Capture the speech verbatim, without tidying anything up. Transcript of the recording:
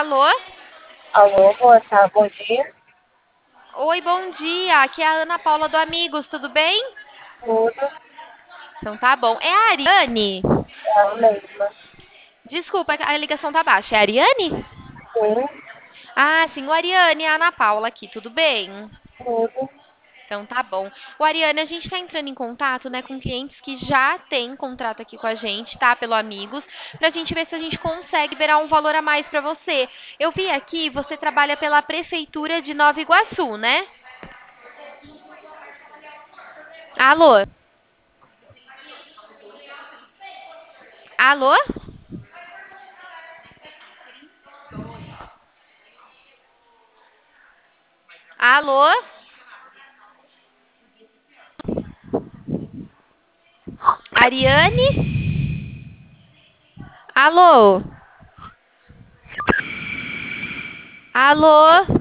Alô? Alô, boa tarde, bom dia. Oi, bom dia. Aqui é a Ana Paula do Amigos, tudo bem? Tudo Então tá bom. É a Ariane? é a mesma. Desculpa, a ligação tá baixa. É a Ariane? Sim, Ah, sim, o Ariane é a Ana Paula aqui, tudo bem? tudo. Então tá bom. O Ariane, a gente está entrando em contato, né, com clientes que já têm contrato aqui com a gente, tá? Pelo Amigos, pra gente ver se a gente consegue virar um valor a mais pra você. Eu vi aqui, você trabalha pela Prefeitura de Nova Iguaçu, né? Alô? Alô? Alô? Ariane? Alô? Alô?